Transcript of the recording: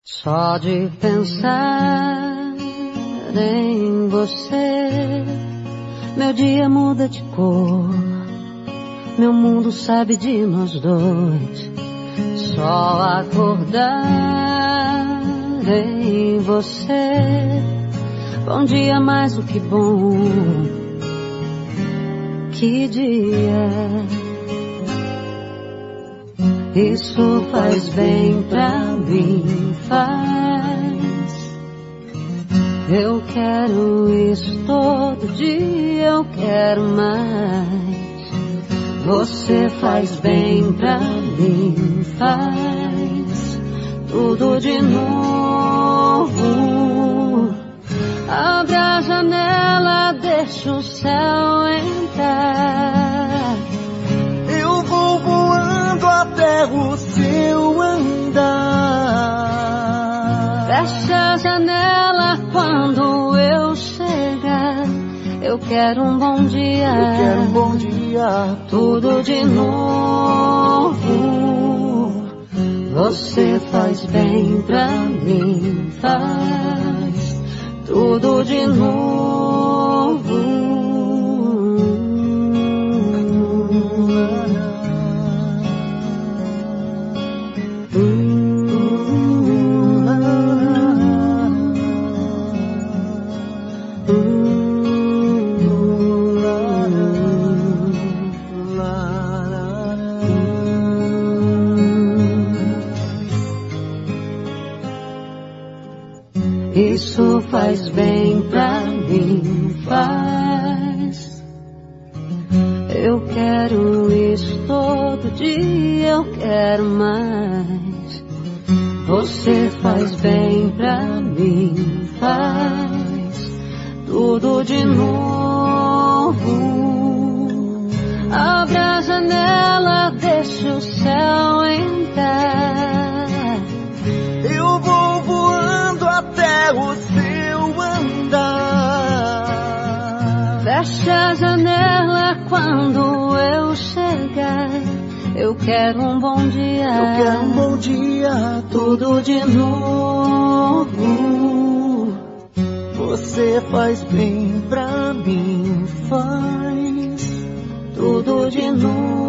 Só de pensar em você, meu dia muda de cor, meu mundo sabe de nós dois. Só acordar em você, bom dia mais do que bom, que dia. Isso faz bem pra mim, faz. Eu quero isso todo dia, eu quero mais. Você faz bem pra mim, faz tudo de novo. Abre a janela, deixa o céu entrar. Eu vou voando até o seu andar. Fecha a janela quando eu chegar. Eu quero um bom dia, eu quero um bom dia, tudo de novo. Você faz bem pra mim, faz tudo de novo. Isso faz bem pra mim, faz. Eu quero isso todo dia, eu quero mais. Você faz bem pra mim, faz tudo de novo. Abre a janela, deixa o céu entrar. Eu vou voando até o seu andar. Fecha a janela quando eu chegar. Eu quero um bom dia, eu quero um bom dia, tudo de novo. Você faz bem pra mim, faz tudo de novo.